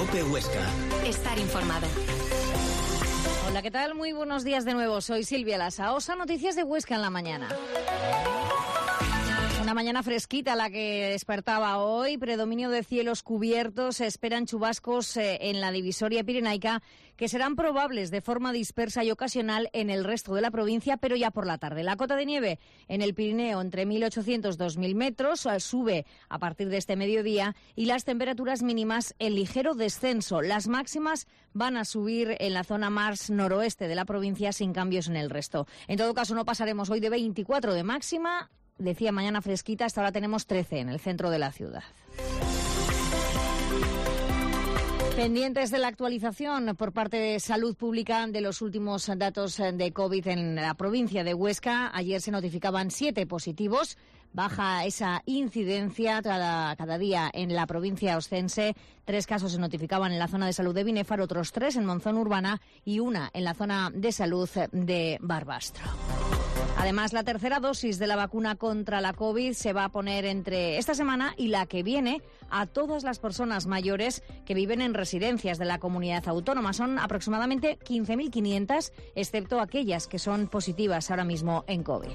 COPE Huesca. Estar informado. Hola, ¿qué tal? Muy buenos días de nuevo. Soy Silvia Lasaosa. Noticias de Huesca en la mañana. Una mañana fresquita la que despertaba hoy, predominio de cielos cubiertos, se esperan chubascos en la divisoria pirenaica que serán probables de forma dispersa y ocasional en el resto de la provincia, pero ya por la tarde. La cota de nieve en el Pirineo entre 1.800 y 2.000 metros sube a partir de este mediodía y las temperaturas mínimas en ligero descenso. Las máximas van a subir en la zona más noroeste de la provincia sin cambios en el resto. En todo caso, no pasaremos hoy de 24 de máxima. Decía mañana fresquita, hasta ahora tenemos 13 en el centro de la ciudad. Pendientes de la actualización por parte de Salud Pública de los últimos datos de COVID en la provincia de Huesca. Ayer se notificaban 7 positivos. Baja esa incidencia cada día en la provincia oscense. 3 casos se notificaban en la zona de salud de Binefar, otros 3 en Monzón Urbana y 1 en la zona de salud de Barbastro. Además, la tercera dosis de la vacuna contra la COVID se va a poner entre esta semana y la que viene a todas las personas mayores que viven en residencias de la comunidad autónoma. Son aproximadamente 15.500, excepto aquellas que son positivas ahora mismo en COVID.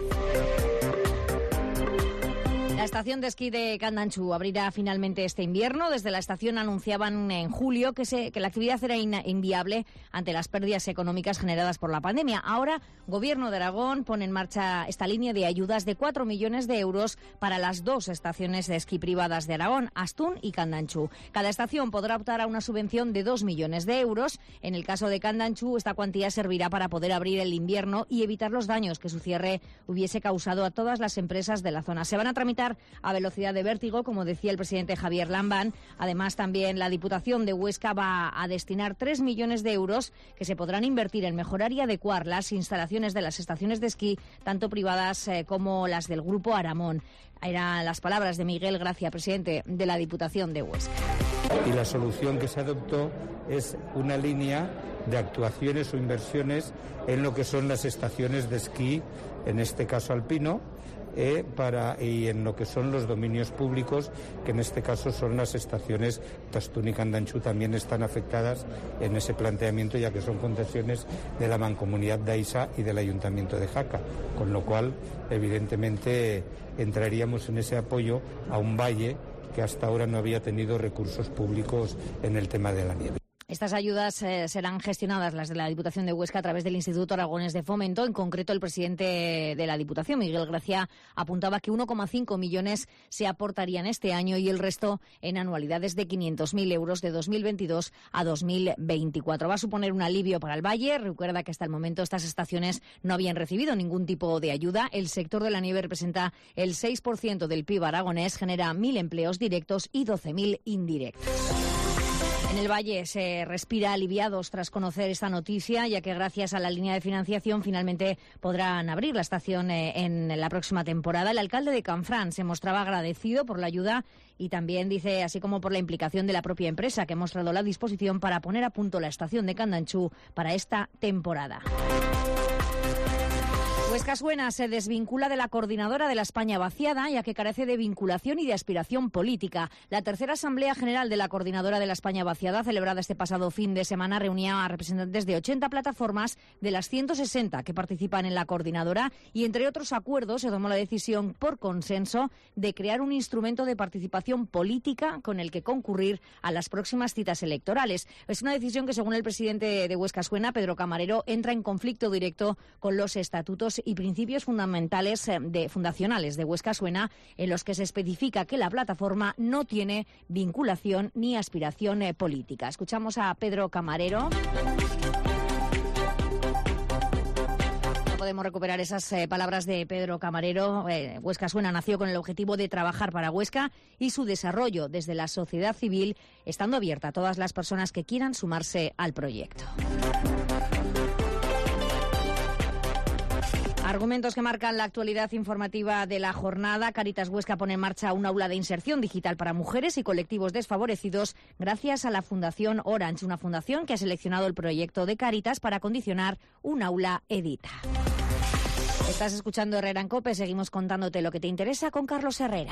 La estación de esquí de Candanchú abrirá finalmente este invierno. Desde la estación anunciaban en julio que la actividad era inviable ante las pérdidas económicas generadas por la pandemia. Ahora, Gobierno de Aragón pone en marcha esta línea de ayudas de 4 millones de euros para las 2 estaciones de esquí privadas de Aragón, Astún y Candanchú. Cada estación podrá optar a una subvención de 2 millones de euros. En el caso de Candanchú, esta cuantía servirá para poder abrir el invierno y evitar los daños que su cierre hubiese causado a todas las empresas de la zona. Se van a tramitar a velocidad de vértigo, como decía el presidente Javier Lambán. Además, también la Diputación de Huesca va a destinar 3 millones de euros que se podrán invertir en mejorar y adecuar las instalaciones de las estaciones de esquí, tanto privadas como las del Grupo Aramón. Eran las palabras de Miguel Gracia, presidente de la Diputación de Huesca. Y la solución que se adoptó es una línea de actuaciones o inversiones en lo que son las estaciones de esquí, en este caso alpino, y en lo que son los dominios públicos, que en este caso son las estaciones Astún y Candanchú, también están afectadas en ese planteamiento, ya que son concesiones de la Mancomunidad de Aisa y del Ayuntamiento de Jaca, con lo cual evidentemente entraríamos en ese apoyo a un valle que hasta ahora no había tenido recursos públicos en el tema de la nieve. Estas ayudas serán gestionadas, las de la Diputación de Huesca, a través del Instituto Aragonés de Fomento. En concreto, el presidente de la Diputación, Miguel Gracia, apuntaba que 1,5 millones se aportarían este año y el resto en anualidades de 500.000 euros de 2022 a 2024. Va a suponer un alivio para el Valle. Recuerda que hasta el momento estas estaciones no habían recibido ningún tipo de ayuda. El sector de la nieve representa el 6% del PIB aragonés, genera 1.000 empleos directos y 12.000 indirectos. En el Valle se respira aliviados tras conocer esta noticia, ya que gracias a la línea de financiación finalmente podrán abrir la estación en la próxima temporada. El alcalde de Canfrán se mostraba agradecido por la ayuda y también dice, así como por la implicación de la propia empresa, que ha mostrado la disposición para poner a punto la estación de Candanchú para esta temporada. Huesca Suena se desvincula de la coordinadora de la España vaciada, ya que carece de vinculación y de aspiración política. La tercera Asamblea General de la Coordinadora de la España vaciada, celebrada este pasado fin de semana, reunía a representantes de 80 plataformas de las 160 que participan en la coordinadora y, entre otros acuerdos, se tomó la decisión por consenso de crear un instrumento de participación política con el que concurrir a las próximas citas electorales. Es una decisión que, según el presidente de Huesca Suena, Pedro Camarero, entra en conflicto directo con los estatutos y principios fundamentales fundacionales de Huesca Suena, en los que se especifica que la plataforma no tiene vinculación ni aspiración política. Escuchamos a Pedro Camarero. No podemos recuperar esas palabras de Pedro Camarero. Huesca Suena nació con el objetivo de trabajar para Huesca y su desarrollo desde la sociedad civil, estando abierta a todas las personas que quieran sumarse al proyecto. Argumentos que marcan la actualidad informativa de la jornada. Cáritas Huesca pone en marcha un aula de inserción digital para mujeres y colectivos desfavorecidos gracias a la Fundación Orange, una fundación que ha seleccionado el proyecto de Cáritas para acondicionar un aula Edita. Estás escuchando Herrera en COPE, seguimos contándote lo que te interesa con Carlos Herrera.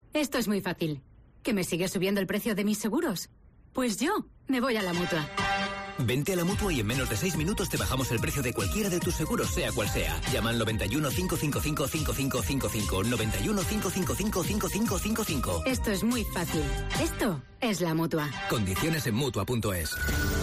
Esto es muy fácil. ¿Que me sigue subiendo el precio de mis seguros? Pues yo me voy a la Mutua. Vente a la Mutua y en menos de 6 minutos te bajamos el precio de cualquiera de tus seguros, sea cual sea. Llama al 91 555 5555. 91 555 5555. Esto es muy fácil. Esto es la Mutua. Condiciones en Mutua.es.